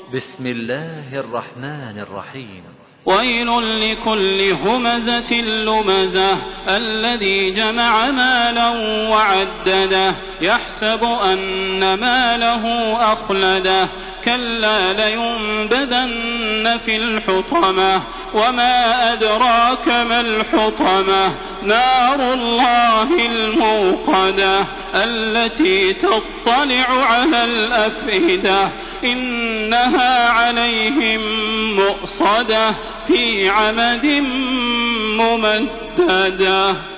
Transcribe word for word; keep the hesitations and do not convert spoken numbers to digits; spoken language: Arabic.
بسم الله الرحمن الرحيم. ويل لكل همزة لمزة الذي جمع مالا وعدده يحسب أن ماله أخلده كلا لينبذن في الحطمة وما أدراك ما الحطمة نار الله الموقدة التي تطلع على الأفئدة إنها عليهم مؤصدة في عمد ممددة.